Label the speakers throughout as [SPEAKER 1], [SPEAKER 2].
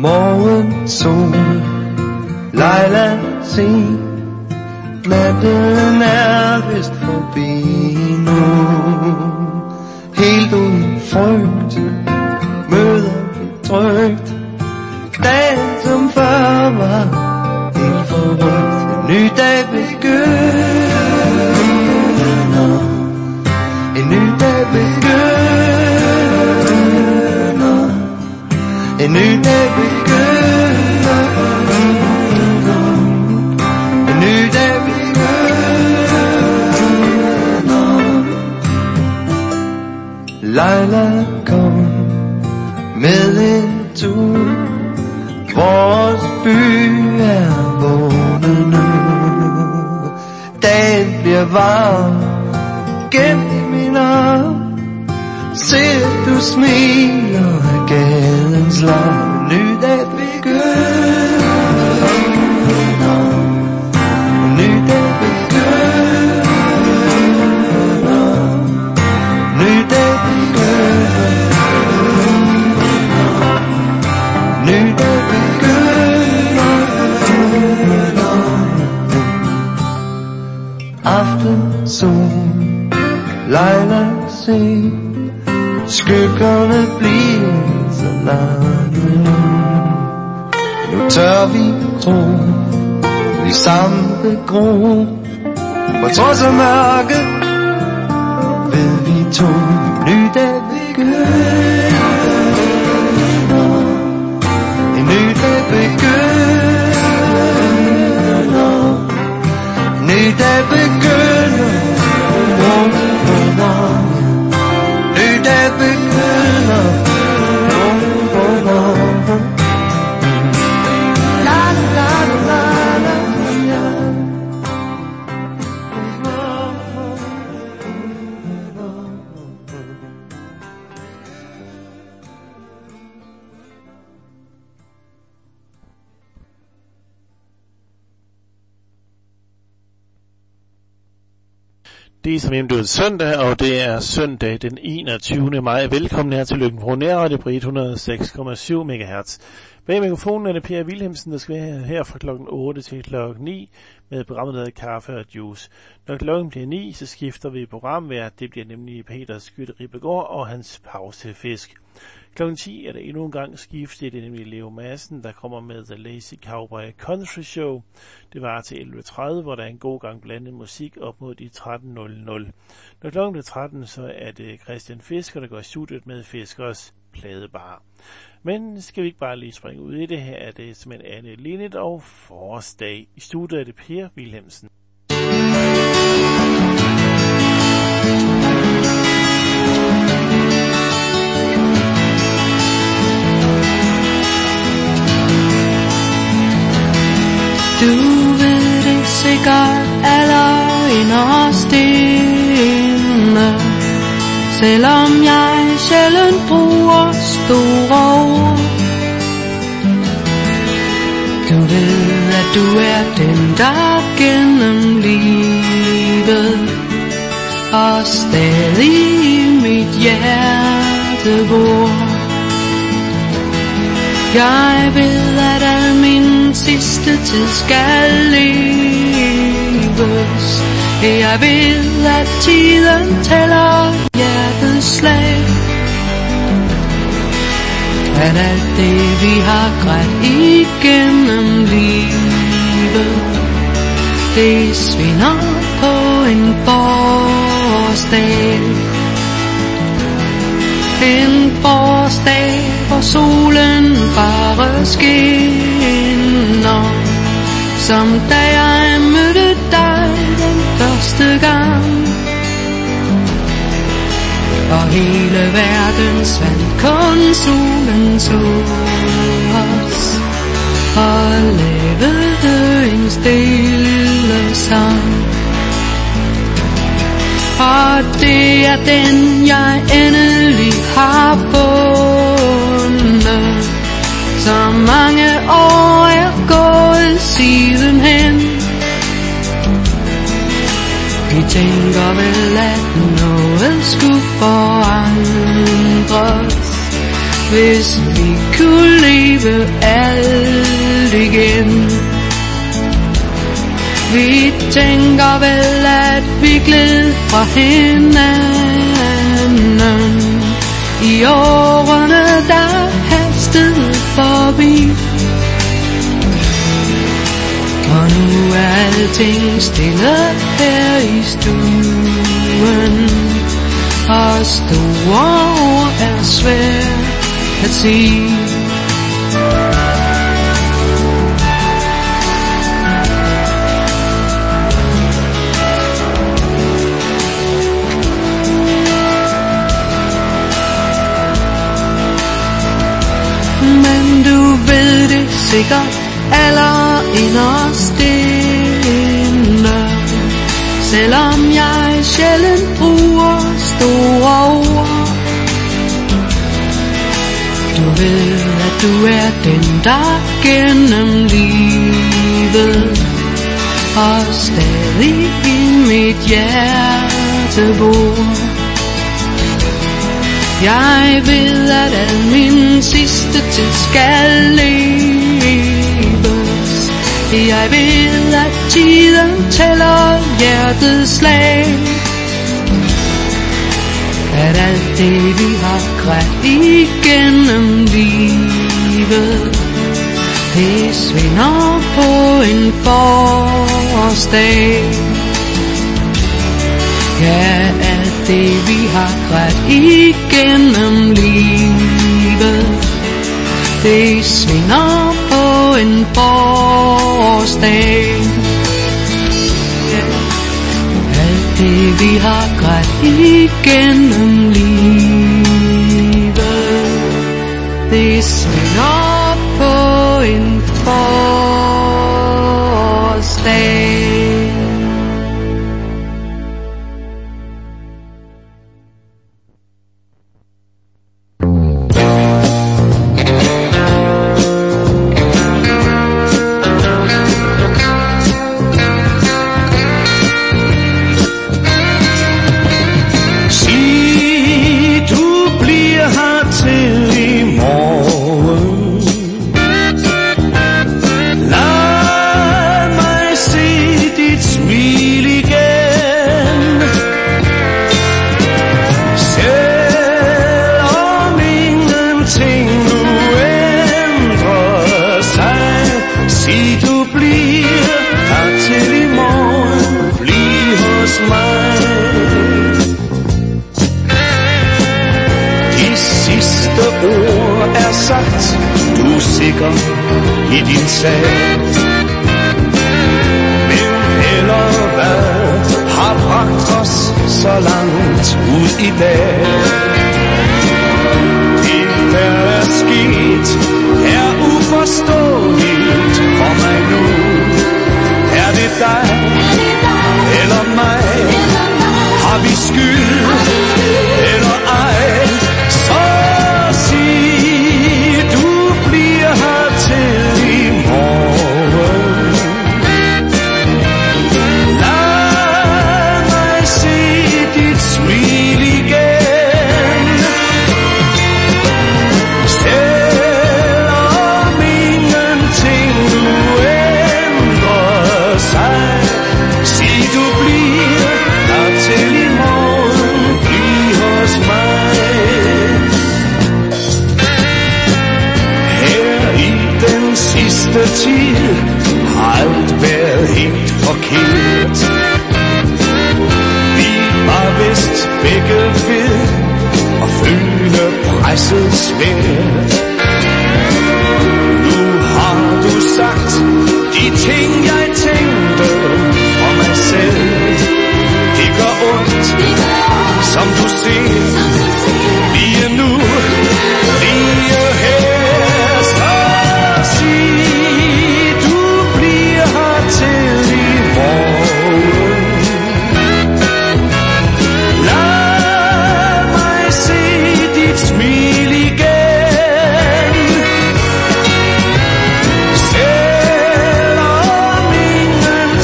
[SPEAKER 1] morgensol, Leila, se, natten er vist forbi nu. Helt uden frygt møder vi trygt dagen som før var helt forrygt. En ny dag begynder, en ny dag begynder, en ny dag begynder, en ny dag begynder. Leila, kom med en tur, vores by er vågnet nu. Dagen bliver varm gennem min arm, se du smiler af gadens larm. Ny dag begynder, ny dag begynder, ny dag begynder, ny dag begynder. Aftensol, Leila, se, skyggerne bliver så lange nu. Nu tør vi tro, vi sammen vil gro, på trods af mørket ved vi to. Ny dag begynder, en ny dag begynder, ny dag begynder, ny dag begynder. La la la la la.
[SPEAKER 2] Det er som hjemme søndag, og det er søndag den 21. maj. Velkommen her til Løkken Vrå Nærradio på 106,7 MHz. Bag mikrofonen er det Per Wilhelmsen, der skal være her fra klokken 8 til klokken 9 med programmet, der hedder Kaffe og Juice. Når klokken bliver 9, så skifter vi programvært. Det bliver nemlig Peter Skytte Ribegaard og hans pausefisk. Klokken 10 er der endnu en gang skifte. Det er nemlig Leo Madsen, der kommer med The Lazy Cowboy Country Show. Det var til 11.30, hvor der er en god gang blandet musik op mod de 13.00. Når klokken bliver 13, så er det Christian Fisker, der går i studiet med Fiskers Pladebar. Men skal vi ikke bare lige springe ud i det? Her er det simpelthen Anne Linnet og Forårsdag. I studiet er det Per Wilhelmsen.
[SPEAKER 3] Du ved det sikkert aller inderst inde, selvom jeg sjældent bruger store ord. Du ved, at du er den, der gennem livet og stadig i mit hjerte bor. Jeg ved, at al min sidste tid skal leves. Jeg ved, at tiden tæller hjertets slag. At alt det, vi har grædt igennem livet, det svinder på en forårsdag. En forårsdag, hvor solen bare skinner, som da jeg mødte dig den første gang. Og hele verden svandt, kun solen så os og lavede en stille sang. Og det er den, jeg endelig har fundet. Så mange år er gået sidenhen. Vi tænker vel, at noget skulle forandres, hvis vi kunne leve alt igen. Vi tænker vel, at vi gled fra hinanden i årene, der hastede forbi. Og nu er alting stille her i stuen, og store ord er svært at sige. Men du ved det sikkert allerinderst inde, selvom jeg sjældent bruger store ord. Du ved, at du er den, der gennem livet og stadig i mit hjerte bor. Jeg ved, at al min sidste tid skal leves. Jeg ved, at tiden tæller hjertets slag. At alt det, vi har grædt igennem livet, det svinder på en forårsdag. Ja, alt det, vi har grædt igennem livet, det svinder på en forårsdag. Alt det, vi har grædt igennem livet, det svinder på en forårsdag.
[SPEAKER 4] I din sag, men heller hvad har bragt os så langt ud i dag. Det der er sket er uforståeligt for mig nu. Er det dig eller mig? Har vi skyld eller ej? Så sig, du bliver her til i morgen. Lad mig se dit smil igen. Selvom ingenting nu ændrer sig, sig du bliver her til i morgen. Bliv hos mig. Sidste tid har alt været helt forkert. Vi var vist begge ved at føle presset svært. Nu har du sagt de ting jeg tænkte for mig selv. Det gør ondt, som du ser, lige nu, lige her.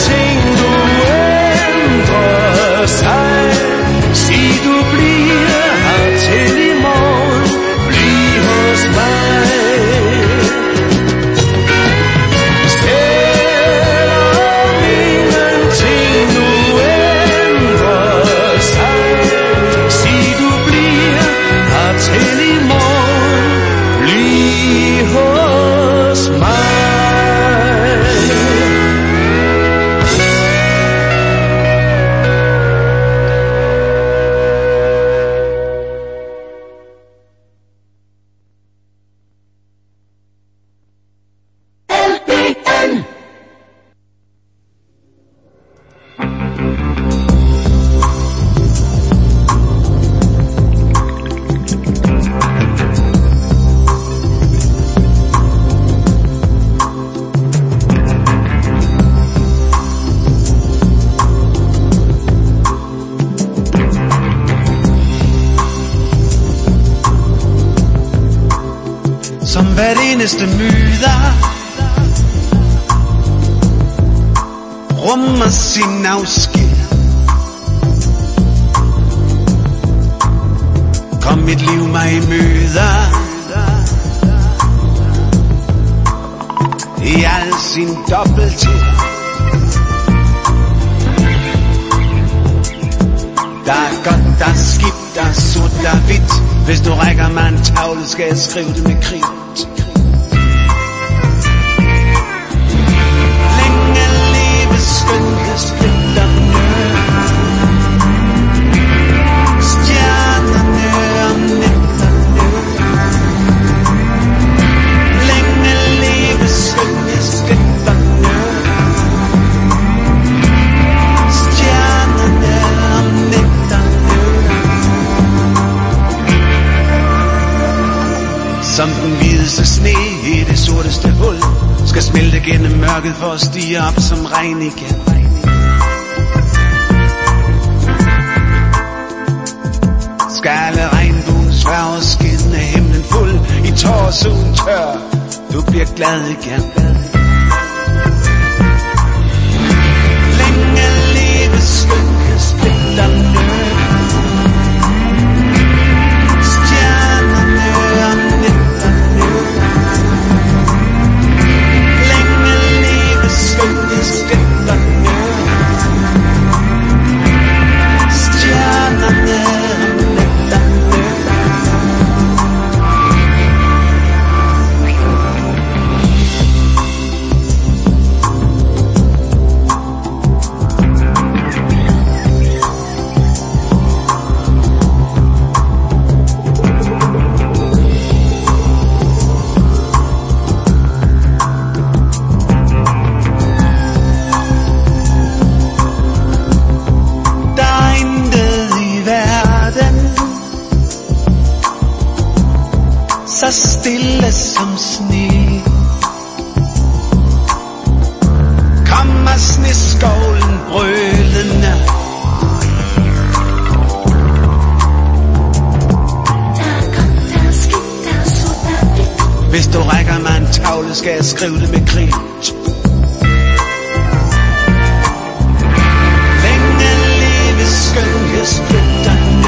[SPEAKER 4] Sig du bliver
[SPEAKER 5] som hvert eneste møder rummer sin afsked. Kom mit liv mig i møder i al sin dobbelthed. Der er godt, der skidt, der er sort, der er hvidt. Hvis du rækker mig en tavle, skal jeg skrive det med kridt. Længe leve skønhedsspillerne, stjernerne om nætterne. Længe leve skønhedsspillerne, stjernerne om nætterne. Som den hvideste sne i det sorteste hul skal smelte gennem mørket for at stige op som regn igen. Skal alle regnbuens farver skinne himlen fuld i tårer solen tør, du bliver glad igen. Længe leve skønhedsspillerne, stjernerne om nætterne. Længe leve skønhedsspillerne, stjernerne om nætterne. Så stille som sne kommer sneskovlen brølende. Hvis du rækker mig en tavle, skal jeg skrive det med kridt. Længe leve skønhedsspillerne,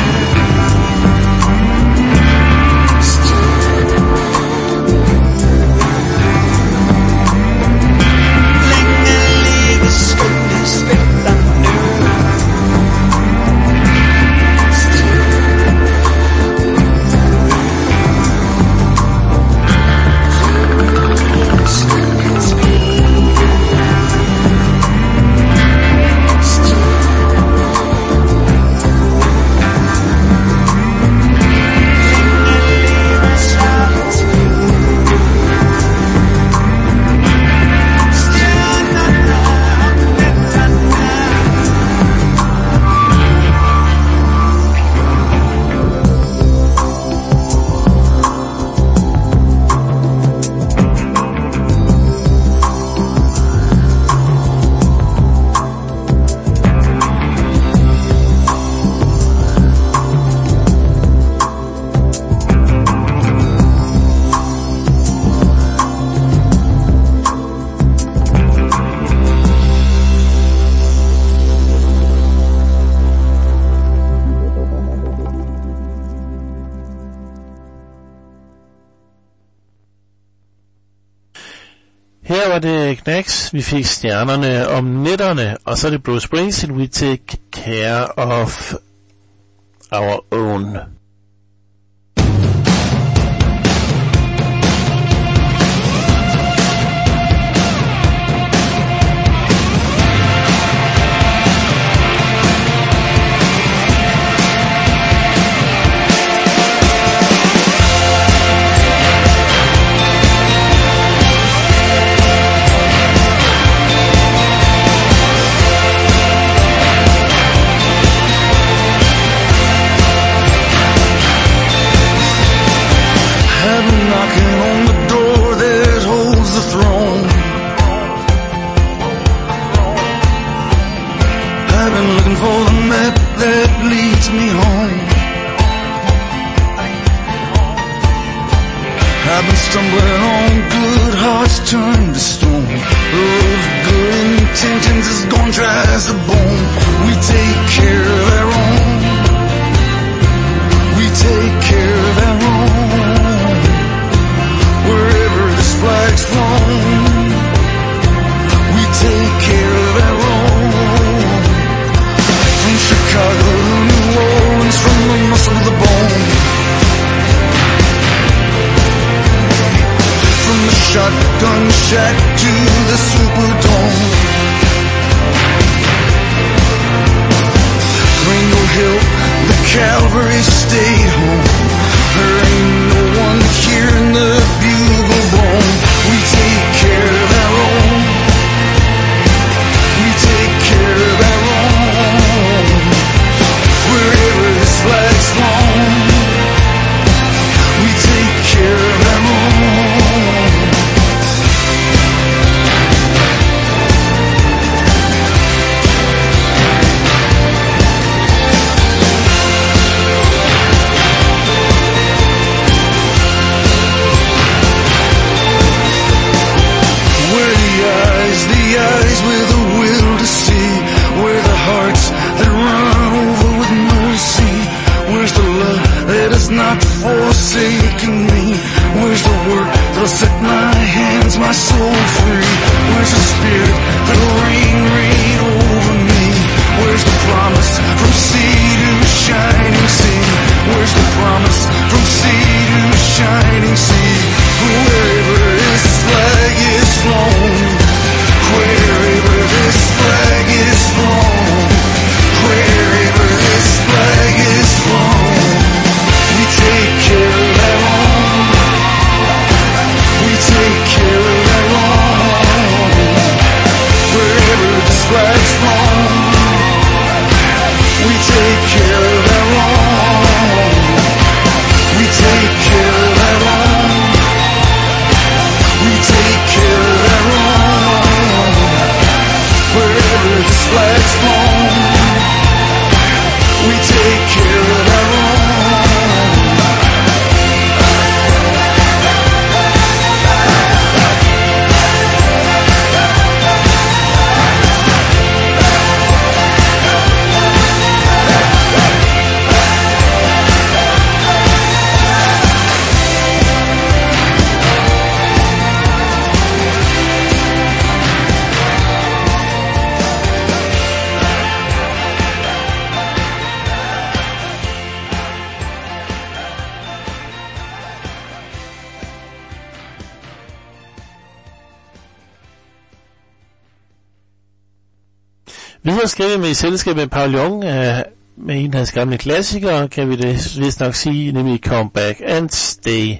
[SPEAKER 2] Her var det Knacks, vi fik stjernerne om nætterne, og så er det Bruce Springsteen, We Take Care of Our Own.
[SPEAKER 5] I've been stumbling on good hearts turned to stone. The road of good intentions is gone dry as a bone. We take care of our own. We take care of our own. Wherever this flag's flown, we take care of our own. From Chicago to New Orleans, from the muscle to the bone. From the shotgun shack to the Superdome. Gringo Hill, the Calvary stayed home. There ain't no one hearing the bugle blown. We take care of our own. We take care of our own. Wherever this flag's flown, we take care of our own. Eyes with a will to see, where the hearts that run over with mercy. Where's the love that has not forsaken me? Where's the work that'll set my hands, my soul free? Where's the spirit that'll reign over me? Where's the promise from sea to shining sea? Where's the promise from sea to shining sea? Wherever this flag is flown, wherever this flag is flown, wherever this flag is flown, we take care of our own. We take care of our own. Wherever this flag's flown, we take care of our own. We take care of our own. We take care of our own. Wherever this flag's flown, we take care of our own.
[SPEAKER 2] Videre skal vi med i selskab med Paul Young, med en af hans gamle klassikere, kan vi det vist nok sige, nemlig Come Back and Stay.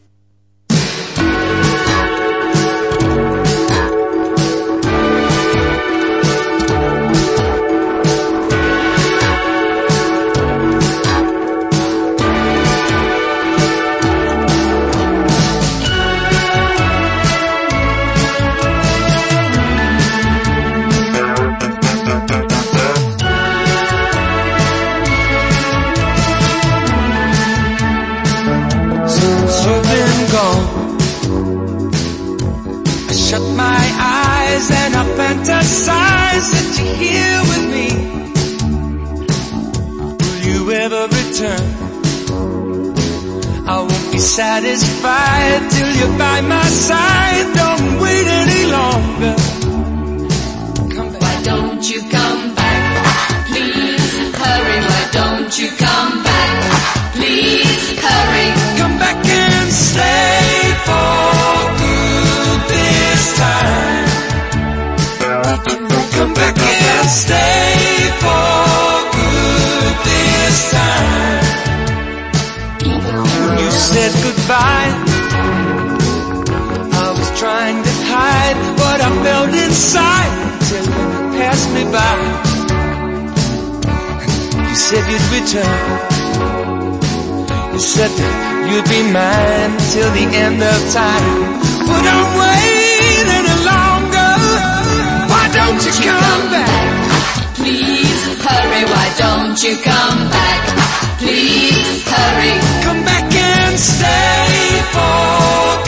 [SPEAKER 4] Fantasize that you're here with me. Will you ever return? I won't be satisfied till you're by my side. Don't wait any longer. Come back.
[SPEAKER 6] Why don't you come back? Please hurry. Why don't you come back? Please hurry.
[SPEAKER 4] Come back and stay for good this time. Come back and stay for good this time. When you said goodbye, I was trying to hide what I felt inside till you passed me by. You said you'd return. You said that you'd be mine till the end of time. But I'm waiting any longer. Why don't you come back?
[SPEAKER 6] Please hurry. Why don't you come back? Please hurry.
[SPEAKER 4] Come back and stay for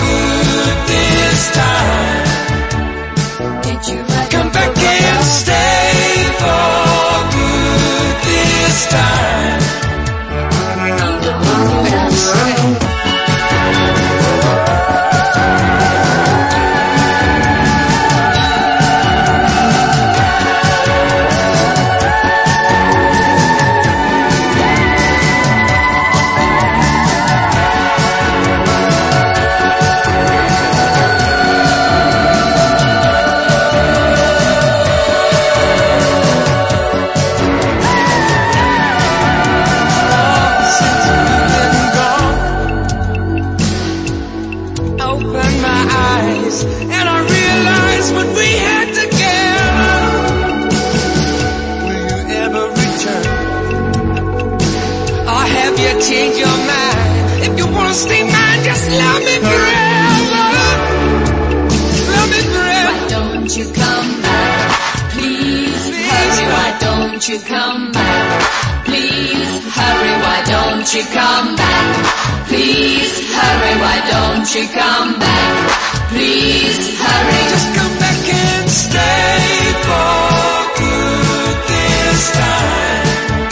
[SPEAKER 4] trusty man, just love me forever. Love me forever.
[SPEAKER 6] Why don't you come back? Please hurry, why don't you come back? Please hurry, why don't you come back? Please hurry, why don't you come back? Please hurry.
[SPEAKER 4] Just come back and stay for good this time.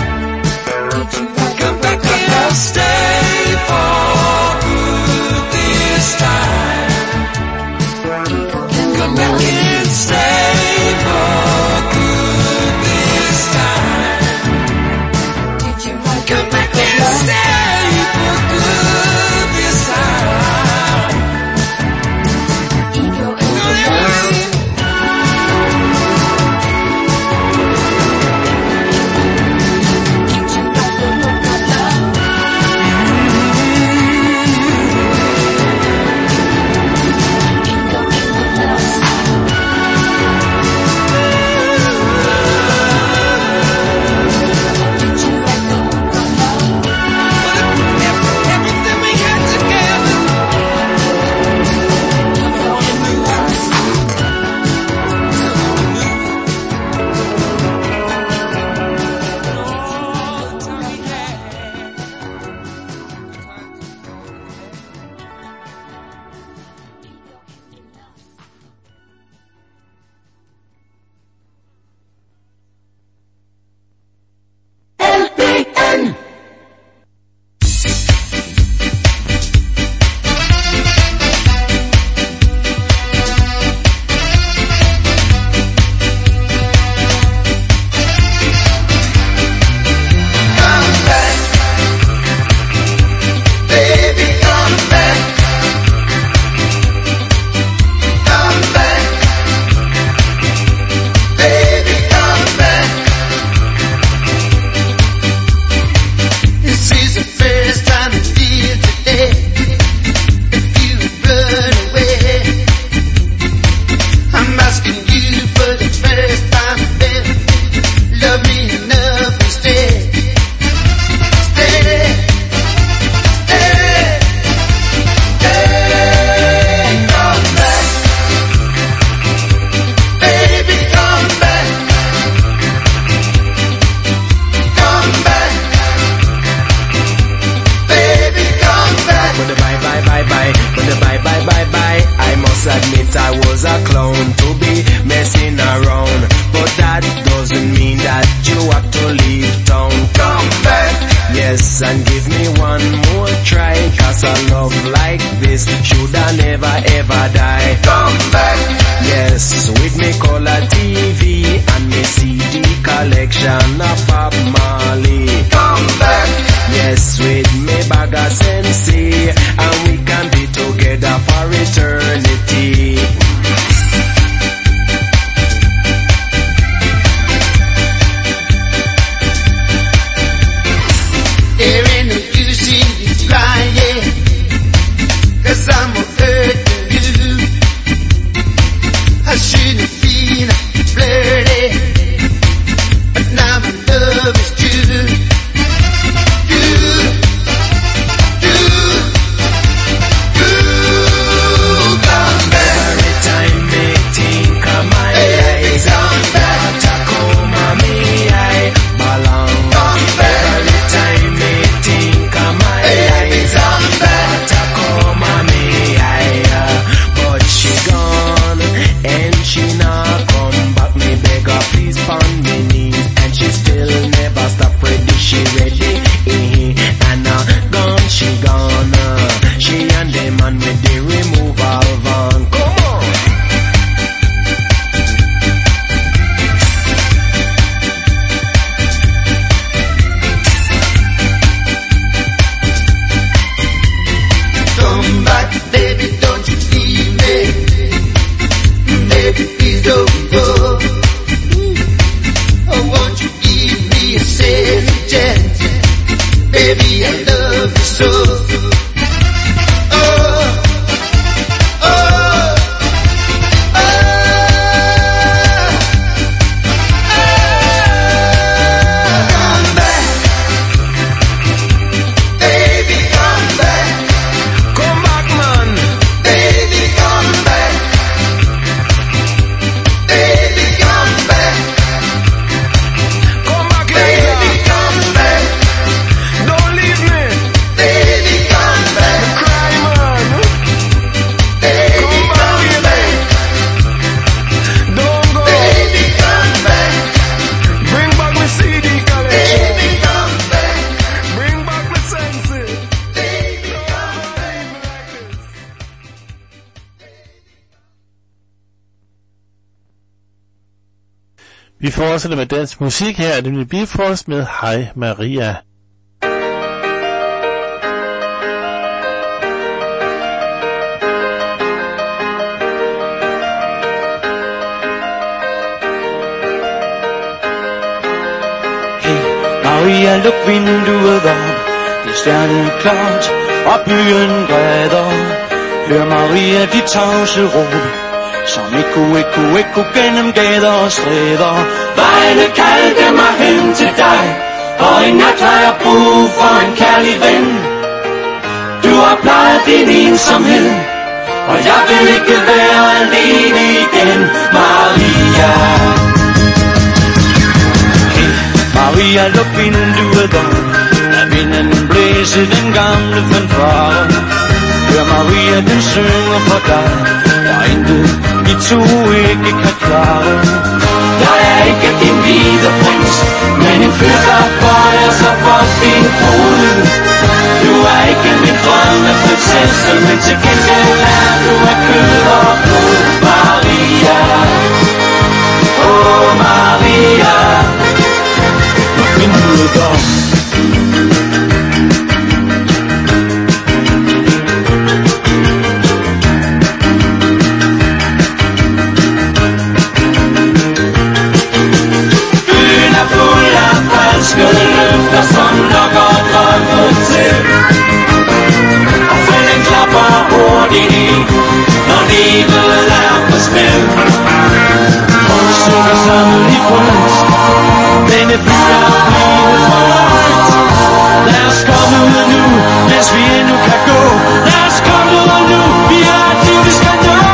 [SPEAKER 4] Come back and stay for good this time. Come back and stay for good this time. Come back and stay for good this time.
[SPEAKER 2] Vi fortsætter med dansk musik her, nemlig Bifrost med Hej Maria.
[SPEAKER 7] Maria, luk vinduet op, det er stjerneklart, og byen græder. Hør Maria, de tavse råb, som ekko gennem gader og stræder. Vejene kaldte mig hen til dig, og i nat har jeg brug for en kærlig ven. Du har plejet din ensomhed, og jeg vil ikke være alene igen, Maria. Maria, luk vinduet op, lad vinden blæse den gamle fanfare. Hør Maria, den synger for dig, der er intet, vi to ikke kan klare. Jeg er ikke din hvide prins, men en fyr, der bøjer sig for din kone. Du er ikke min drømmeprinsesse, men til gengæld er du af kød og blod, Maria. Åh, Maria, vinduet op. Byen er fuld af falskede løfter, som lokker drømmen til. Og fælden klapper hurtigt i, når livet er på spil. Og vi synger sammen i frygt, denne by er blevet for langt. Lad os komme ud nu, mens vi endnu kan gå. Lad os komme ud nu, vi har et liv, vi skal nå.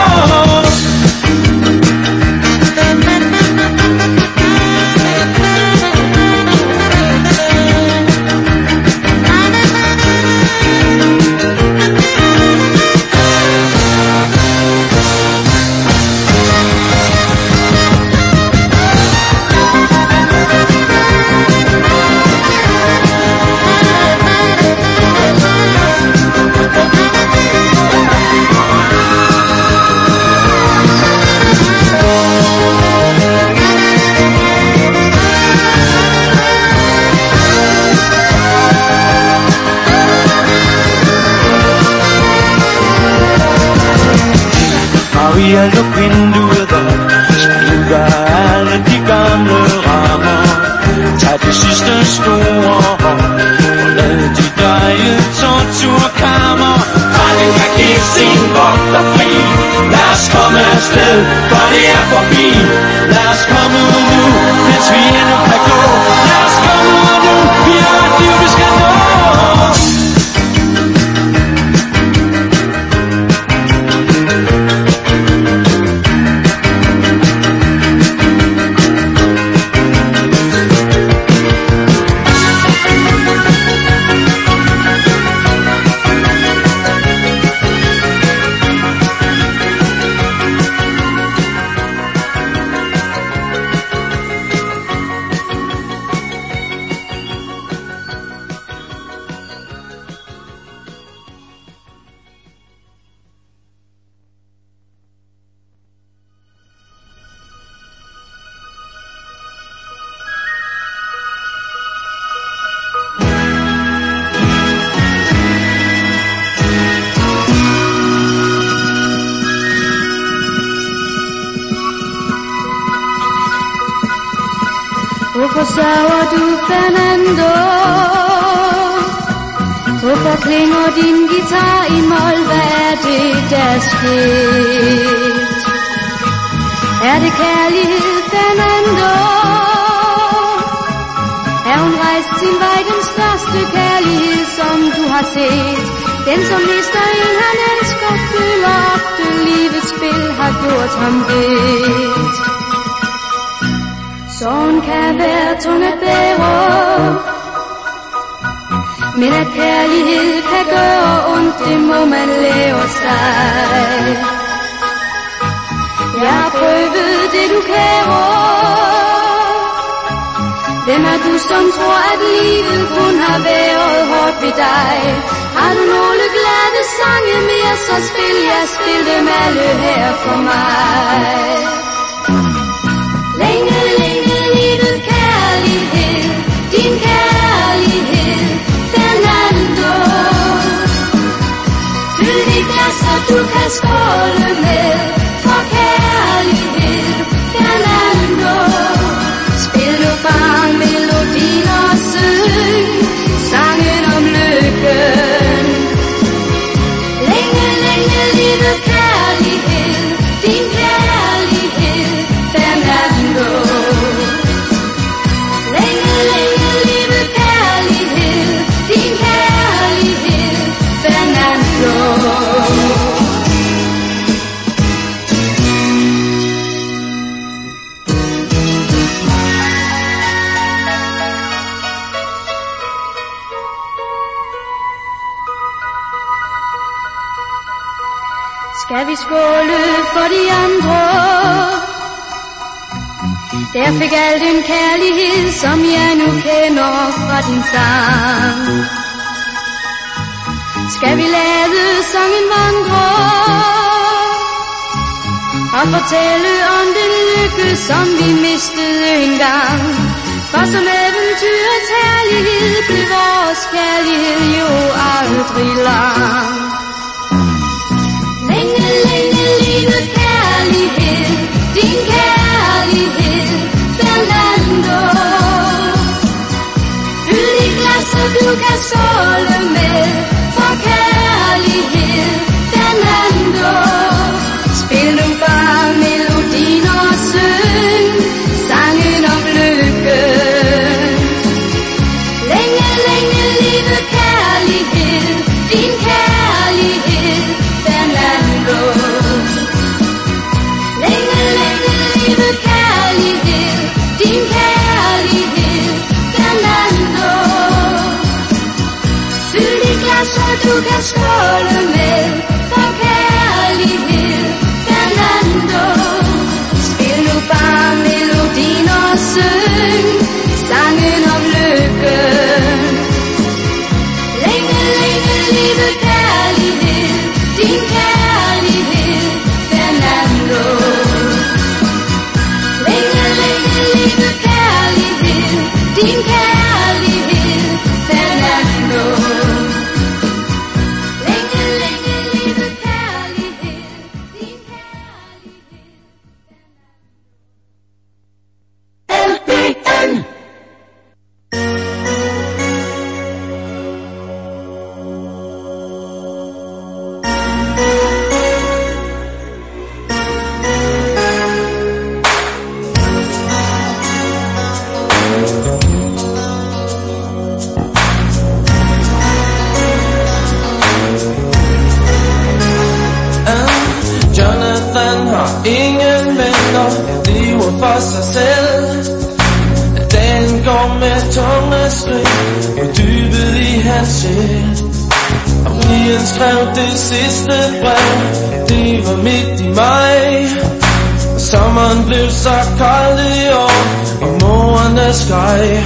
[SPEAKER 7] Maria, luk vinduet op, skriv dig alle de gamle rammer. Tag det sidste store hår, og lad de døje torturkammer. Drengen kan give sin vogter fri, lad os komme afsted, for det er forbi. Lad os komme ud nu, mens vi endnu kan gå. Lad os komme ud nu, vi har et liv, vi skal nå.
[SPEAKER 8] Hvorfor sørger du, Fernando? Hvorfor klinger din guitar i mol? Hvad er det, der sket? Er det kærlighed, Fernando? Er hun rejst sin vej, den største kærlighed, som du har set? Den, som mister en, han elsker, føler ofte livets spil har gjort ham ved. Sorgen kan være tung at bære, men at kærlighed kan gøre ondt, det må man lære sig. Jeg har prøvet det, du kærer. Hvem er du, som tror, at livet kun har været hårdt ved dig? Har du nogle glade sange mere, så spil dem alle her for mig. Længe, længe du kan skåle med, for kærlighed, Fernando. Spil nu bare melodien og syng sangen om lykken. Længe, længe livet kærlighed, din kærlighed, Fernando. Længe, længe livet kærlighed, din kærlighed, Fernando. Skal vi skåle for de andre? Der fik al den kærlighed, som jeg nu kender fra din sang. Skal vi lade sangen vandre og fortælle om den lykke, som vi mistede engang? For som eventyrets herlighed blev vores kærlighed jo aldrig lang. Længe, længe livet kærlighed, din kærlighed, Fernando. Fyld dit glas, så du kan skåle med, for kærlighed, Fernando. Spil nu bare melodien og syng sangen om lykken. Længe, længe livet kærlighed, din kærlighed, Fernando. Længe, længe livet kærlighed, din kærlighed, Fernando. Fyld dit glas, så du kan skåle med, for kærlighed, Fernando. Spil nu bare melodien og syng sangen om lykken. Længe, længe livet kærlighed, din kærlighed, Fernando. Længe, længe livet kærlighed, din kærlighed, Fernando. Længe, længe livet kærlighed, din kærlighed, LBN.
[SPEAKER 1] Jonathan har ingen venner, lever for sig selv. Dagen går med tunge skridt og dybet i hans sjæl. Og Brian skrev det sidste brev, det var midt i maj. Og sommeren blev så kold i år, og morerne skreg.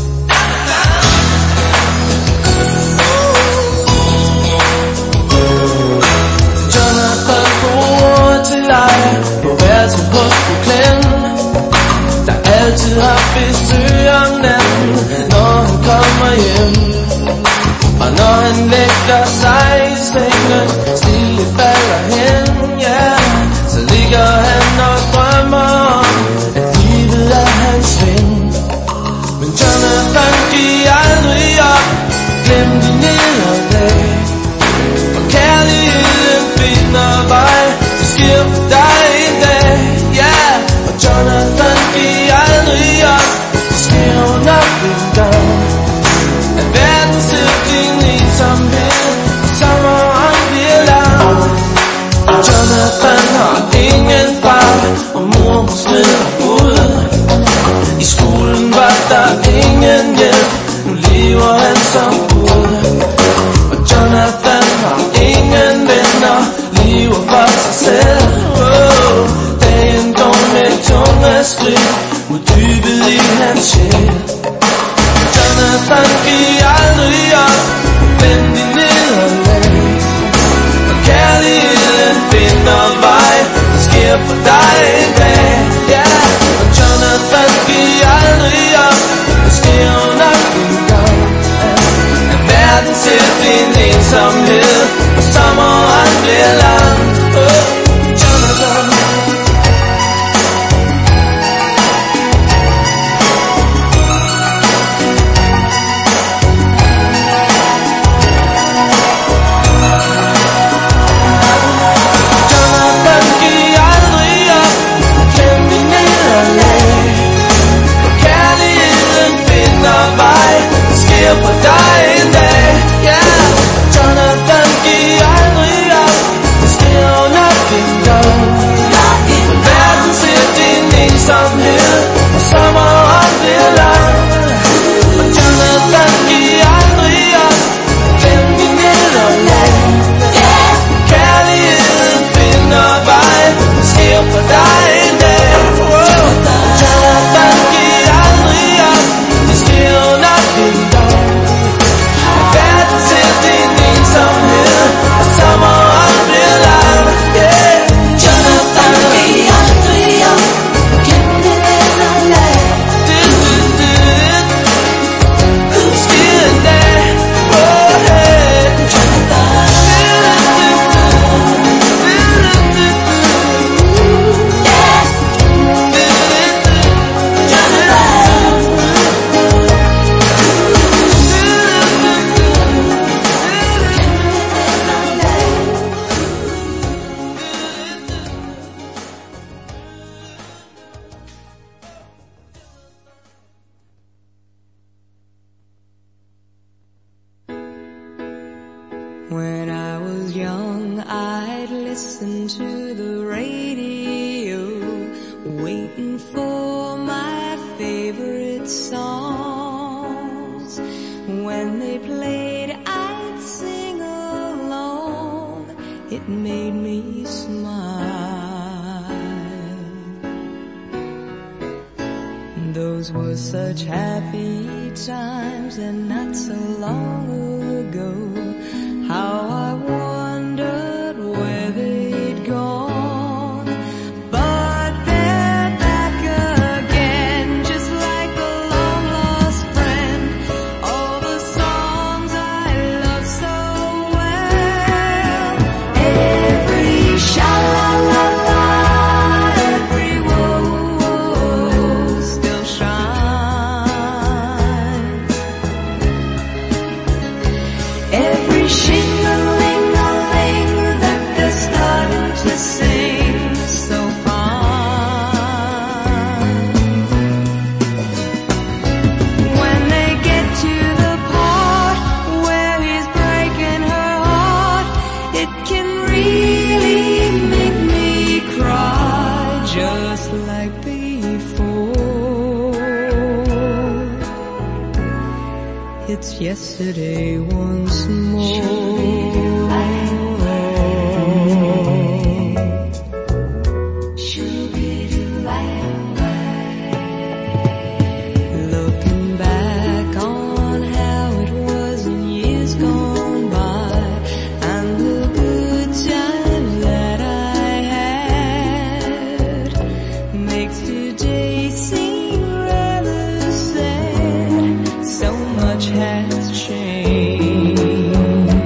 [SPEAKER 1] Jonathan bor til leje på værelset hos Brooklyn, der altid har besøg om natten, når han kommer hjem. Og når han lægger sig i sengen, stille falder hen, ja, så ligger han og drømmer om, at livet er hans ven. Men Jonathan giver aldrig op, glem de nederlag, og kærligheden finder vej, det sker for dig en dag, ja. Og Jonathan giver aldrig op, det sker jo nok en gang, at verden ser din ensomhed, sommeren bliver lang. Og Jonathan har ingen far, og mor må smide ud. I skolen var der ingen hjælp, nu lever han som Gud. Og Jonathan har ingen venner, lever for sig selv. Dagen går med tunge skridt mod dybet i hans sjæl. Jonathan giver aldrig op, glem de nederlag, og kærligheden finder vej, det sker for dig en dag, ja. Og Jonathan giver aldrig op, det sker jo nok en gang, at verden ser din ensomhed, og sommeren bliver lang.
[SPEAKER 3] I was young, I'd listen to the radio, waiting for my favorite songs. When they played, I'd sing along. It made me smile. Those were such happy times, and not so long ago. How I wondered where they'd gone. But they're back again, just like a long-lost friend. All the songs I love so well. Every sha-la-la-la, every whoa-whoa still shines. Every shing-a-ling-a-ling that they're starting to sing so fine. When they get to the part where he's breaking her heart, it can really make me cry, just like before. It's yesterday once more. Looking back on how it was in years gone by, and the good times that I had, makes today seem rather sad. So much has changed.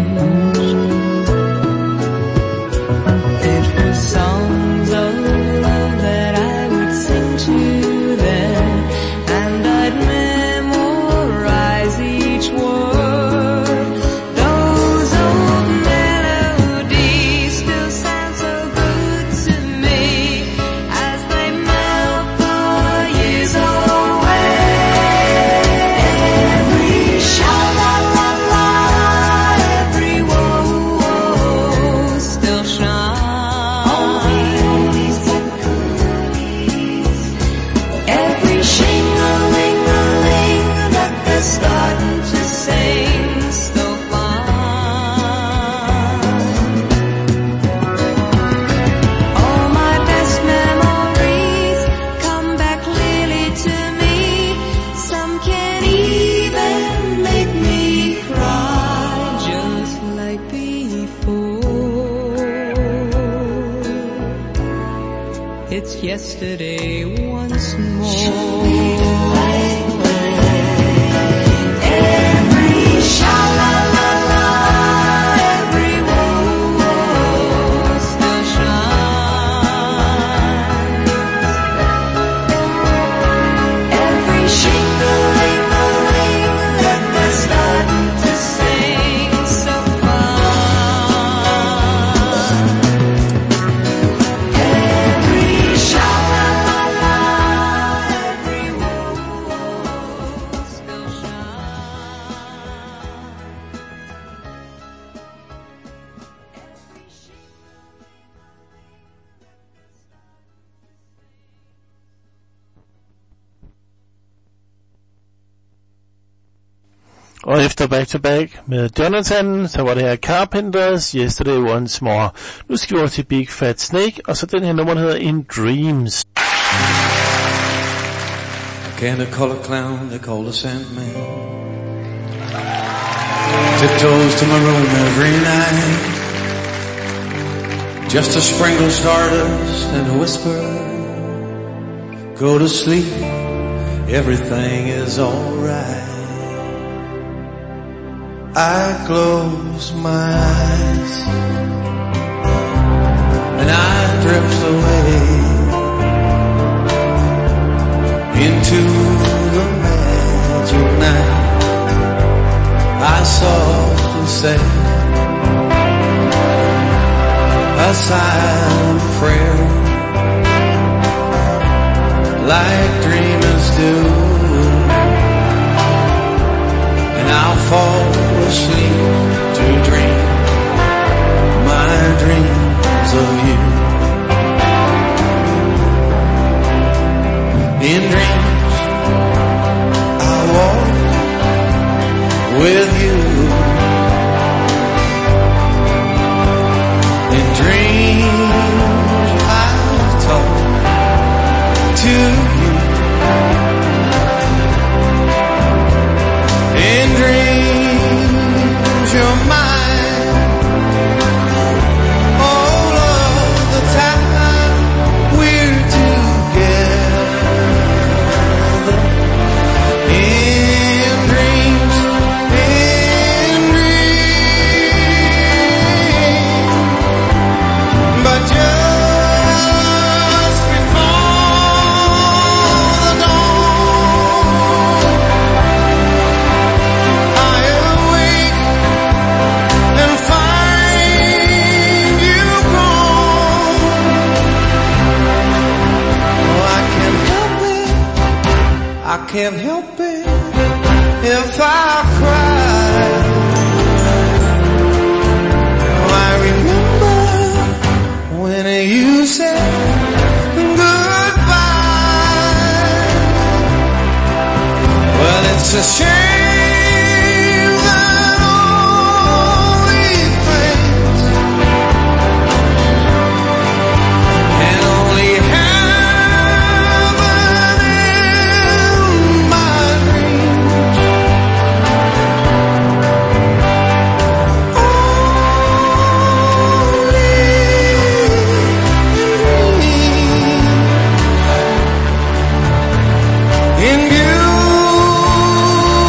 [SPEAKER 3] It was songs of love that I would sing to them, and I'd memorize each word. Those old melodies still sound so good to me as they melt the years away. Every sha-la-la-la, every whoa-whoa still shines. Every shing-a-ling-a-ling that they're starting to sing so fine. All my best memories come back clearly to me. Some can even make me cry, just like before. It's yesterday once more. Every sha-la-la-la, every whoa-whoa still shines. Every shing-a-ling-a-ling that they're starting to sing so fine. Every sha-la-la-la, every whoa-whoa still
[SPEAKER 2] Og efter Back to Back med Jonathan, så var det her Carpenters, Yesterday Once More. Nu skal vi over til Big Fat Snake, og så den her nummer hedder In Dreams.
[SPEAKER 9] I can't call a clown, they call a Sandman. Tiptoes to my room every night, just to sprinkle stardust and a whisper, go to sleep, everything is alright. I close my eyes and I drift away into the magic night. I softly say a silent prayer, like dreamers do, and I'll fall asleep to dream
[SPEAKER 5] It's a shame that all these things can only happen in my dreams. Only in you.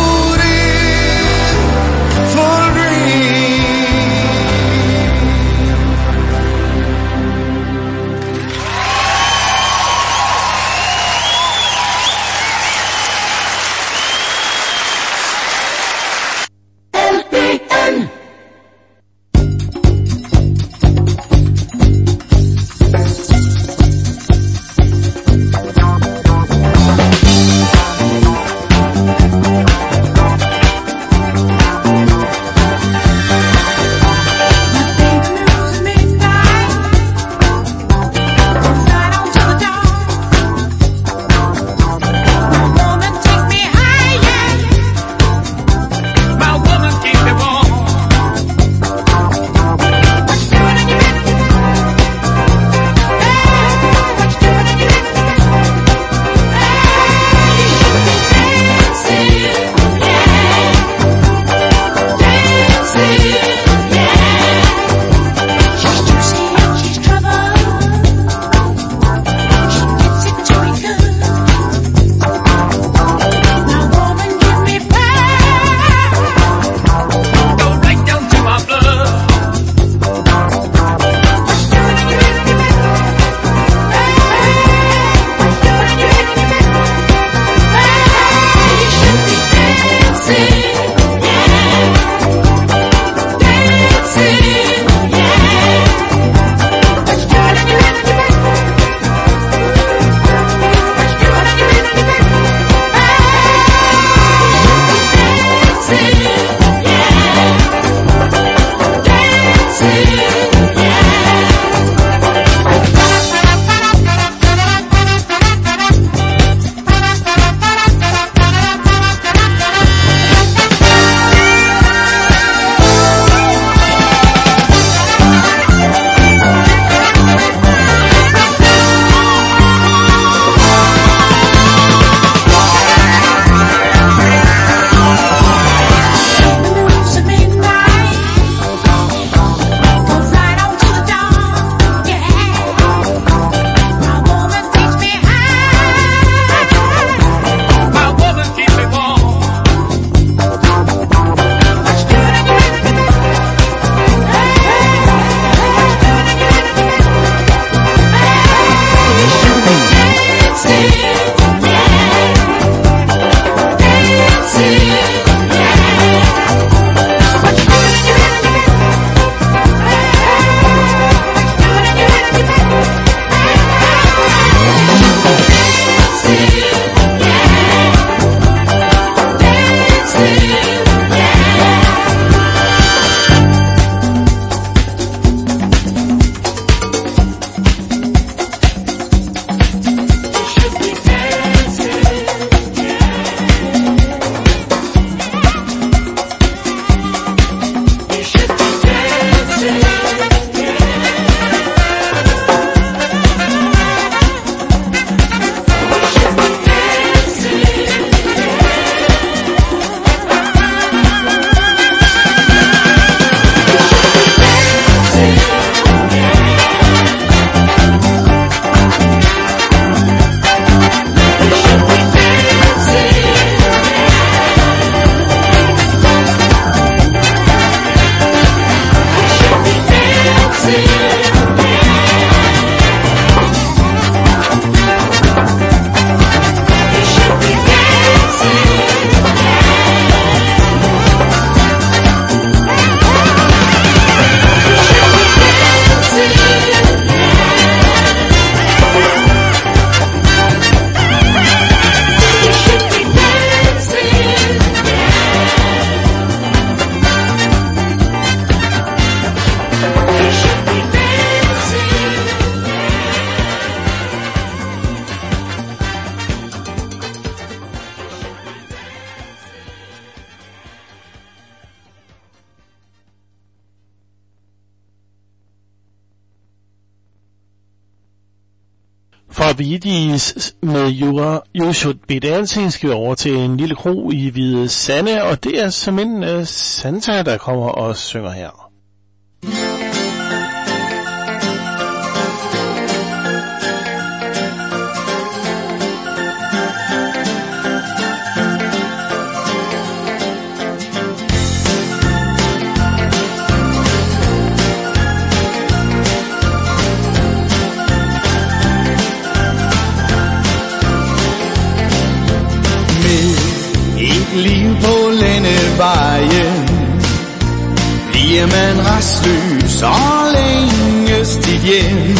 [SPEAKER 2] Fra Vidis med You Should Be Dancing skal vi over til en lille kro i Hvide Sande, og det er simpelthen Santa, der kommer og synger her.
[SPEAKER 5] Liv på landevejen bliver man rastløs og længes dit hjem.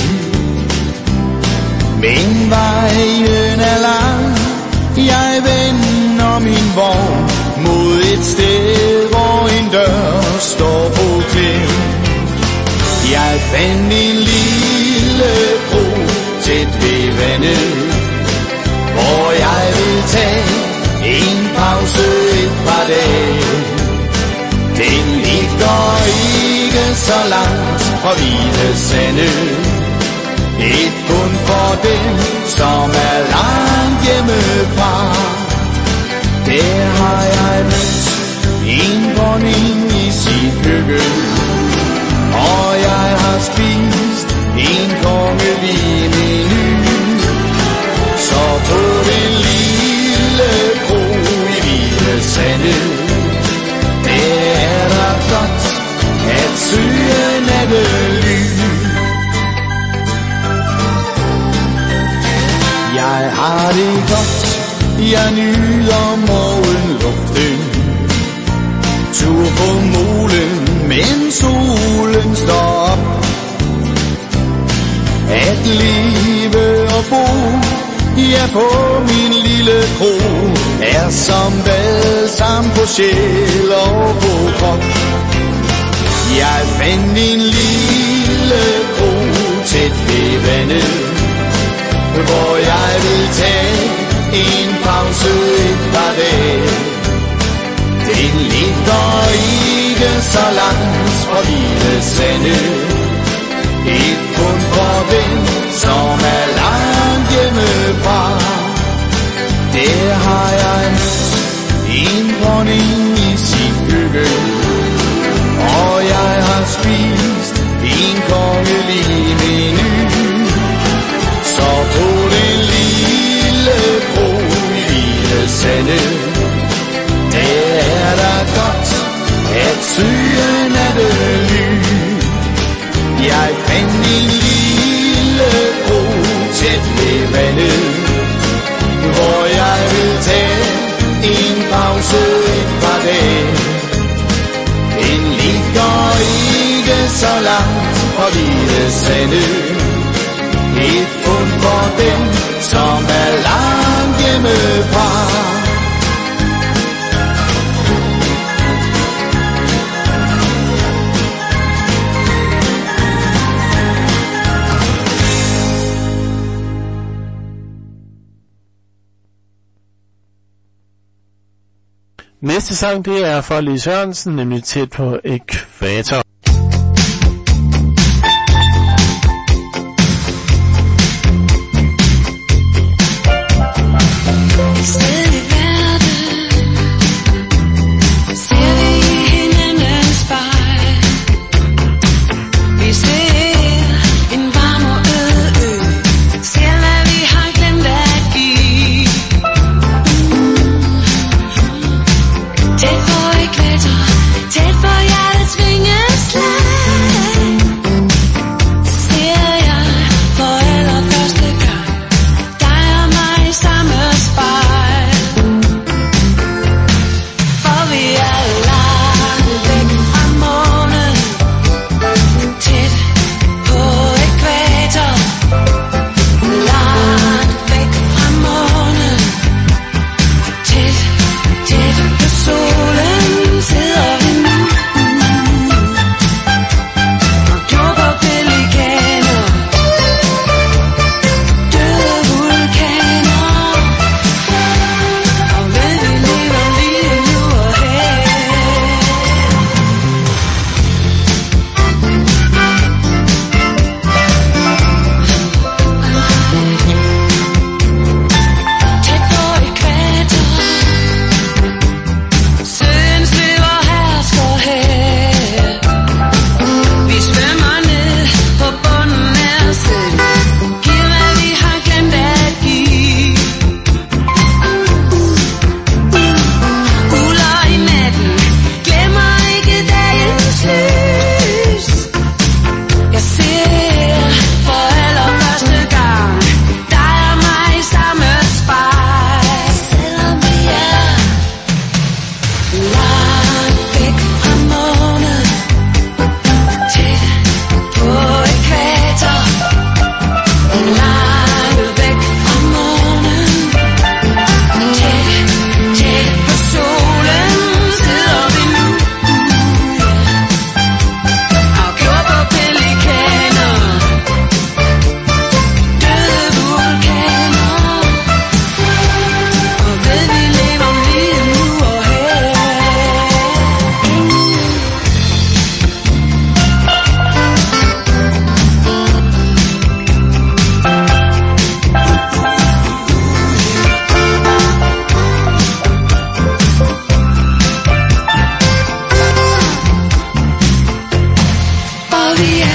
[SPEAKER 5] Men vejen er lang, jeg vender min vogn mod et sted, hvor en dør står på klem. Jeg fandt en lille bro tæt ved vandet, hvor jeg vil tage en pause et par dage. Den ligger ikke så langt fra Hvide Sande, et fund for dem, som er langt hjemmefra. Der har jeg mødt en dronning i sit køkken, og jeg har spist en kongelig menu. Så på den lille bro i Hvide Sande, det er der godt at søge nattelys. Jeg har det godt, jeg nyder morgenluften, tur på molen, men solen står op. At leve og bo, ja, på min lille kro, er som balsam på sjæl og på krop. Jeg fandt en lille bro tæt ved vandet, hvor jeg vil tage en pause et par dage. Den ligger ikke så langt fra Hvide Sande, et fund for dem, som er langt hjemmefra. Der har jeg mødt en dronning i sit køkken, og jeg har spist en kongelig menu. Så på den lille bro i Hvide Sande, der er der godt at søge nattelys. Jeg fandt en lille bro tæt ved vandet, hvor jeg vil tage en pause et par dage. Den ligger ikke så langt fra Hvide Sande, et fund for dem, som er langt hjemmefra.
[SPEAKER 2] Næste sang, det er fra Lis Sørensen, nemlig Tæt på Ækvator.
[SPEAKER 3] Tæt for hjertets vinges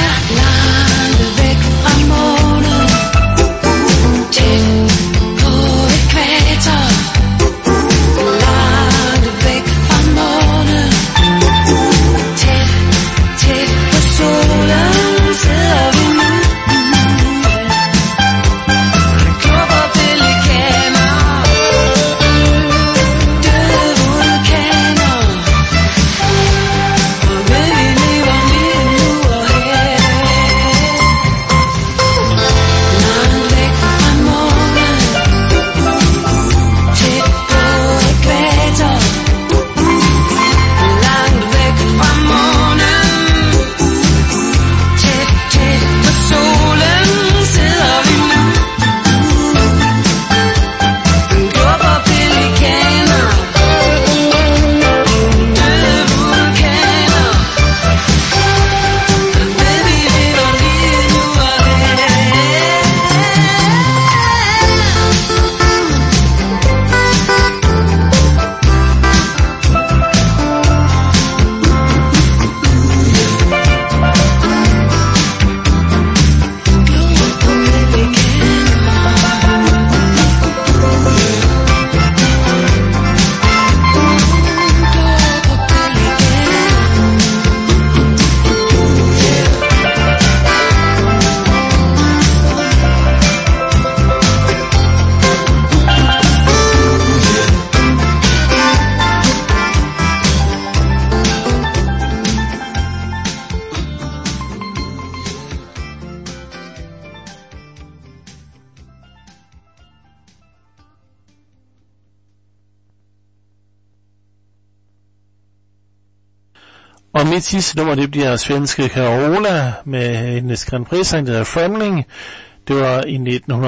[SPEAKER 2] Og mit sidste nummer, det bliver svenske Carola med hendes Grand Prix-sang, der hedder Fremling. Det var i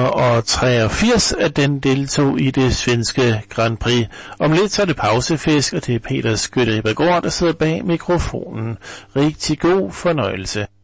[SPEAKER 2] 1983, at den deltog i det svenske Grand Prix. Om lidt så er det pausefisk, og det er Peter Skytte-Ebbergaard, der sidder bag mikrofonen. Rigtig god fornøjelse.